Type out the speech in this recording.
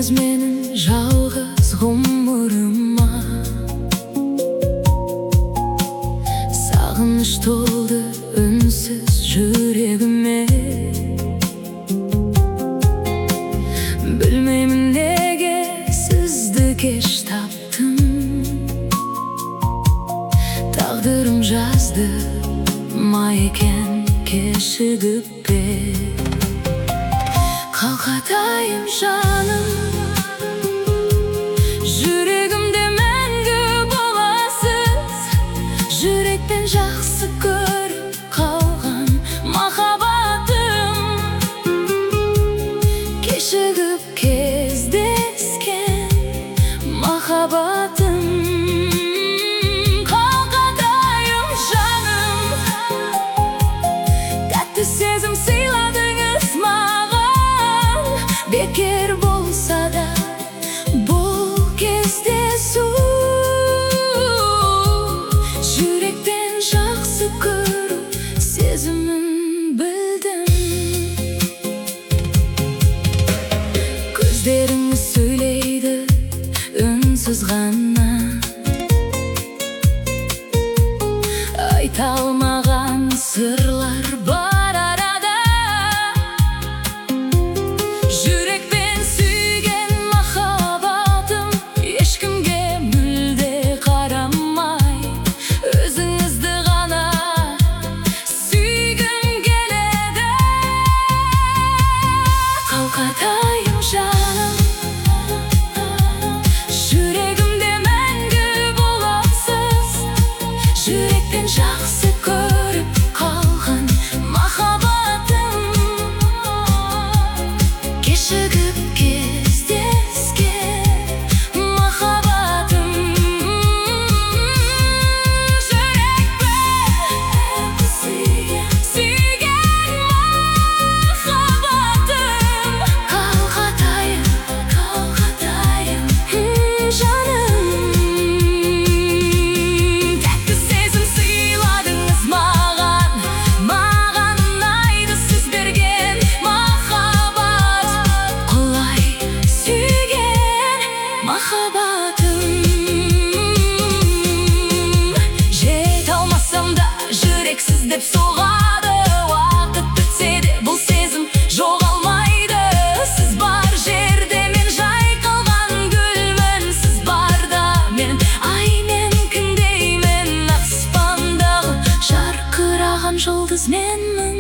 менің жалғыз ғұмырыма. Сағыныш толды үнсіз жүрегіме. Білмеймін неге сізді кеш таптым. Тағдырым жазды ма екен кешігіп пе. Қалқатайым жаным, жүрегімде мәңгі боласыз. Жүрекпен жақсы көріп қалған махаббатым. Кешігіп кездескен махаббатым. Қалқатайым жаным, тәтті сезім сыйладыңыз маған. Бекер болса да бұл кездесу. Жүректен жақсы көру сезімін білдім. Көздеріңіз сөйлейді үнсіз ғана. Айта алмаған сырлар бар. Қалқатайым жаным, жүрегімде мәңгі боласыз. Жүрекпен жақсы көріп қалған махаббатым. Кешігіп кездескен махаббатым. Жүрекпен сүйген махаббатым. Қалқатайым жаным, тәтті сезім сыйладыңыз маған. Маған ұнайды сіз берген махаббат. Құлай сүйген махаббатым. Жете алмасам да жүрек сіз деп соғады. Уақыт өтсе де бұл сезім жоғалмайды. Сіз бар жерде мен жайқалған гүлмін. Сіз барда мен ай мен күндеймін. Аспандағы жарқыраған жұлдыз менмін.